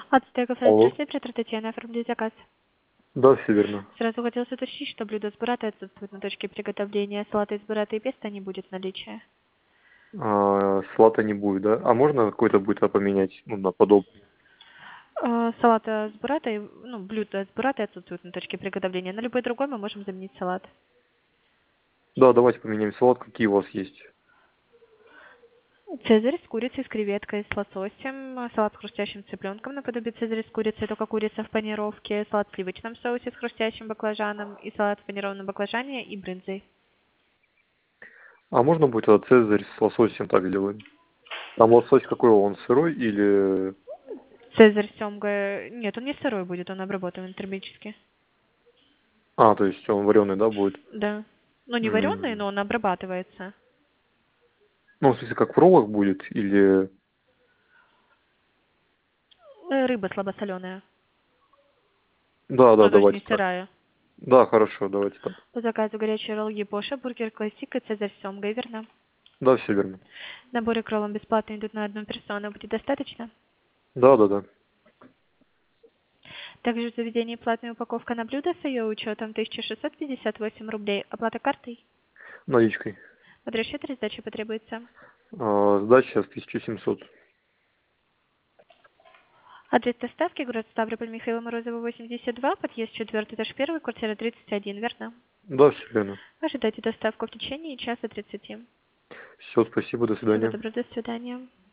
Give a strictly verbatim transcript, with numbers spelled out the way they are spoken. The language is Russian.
Ацтека Алло. здравствуйте, оператор Татьяна, оформить заказ. Да, все верно. Сразу хотелось уточнить, что блюдо с буррато отсутствует на точке приготовления. Салата из буррато и песто не будет в наличии. А, салата не будет, да? А можно какой-то будет а, поменять, ну, на подобный? Э, Салата с буррато, и- ну, блюдо с буррато отсутствует на точке приготовления. На любой другой мы можем заменить салат. Да, давайте поменяем салат, какие у вас есть. Цезарь с курицей, с креветкой, с лососем, салат с хрустящим цыпленком наподобие цезаря с курицей, только курица в панировке, салат в сливочном соусе с хрустящим баклажаном и салат в панированном баклажане и брынзой. А можно будет а, цезарь с лососем так сделаем? Там лосось какой он, сырой или... Цезарь с семгой... Нет, он не сырой будет, он обработан термически. А, то есть он вареный, да, будет? Да. Ну, не вареный, М. но он обрабатывается. Ну, в смысле, как в роллах будет или... Э, Рыба слабосоленая. Да, да, Ну, то есть давайте не так. сырая. Да, хорошо, давайте так. По заказу горячие роллы Япоша, бургер классик и цезарь с семгой, верно? Да, все верно. Наборы к роллам бесплатно идут на одну персону. Будет достаточно? Да, да, да. Также в заведении платная упаковка на блюдо с ее учетом тысяча шестьсот пятьдесят восемь рублей. Оплата картой. Наличкой. Под расчет или сдача потребуется. А, сдача с тысяча семьсот. Адрес доставки город Ставрополь, Михаила Морозова, восемьдесят два, подъезд четвертый, этаж первый, квартира тридцать один, верно? Да, все верно. Ожидайте доставку в течение часа тридцати. Все, спасибо, до Всего свидания. доброго, до свидания.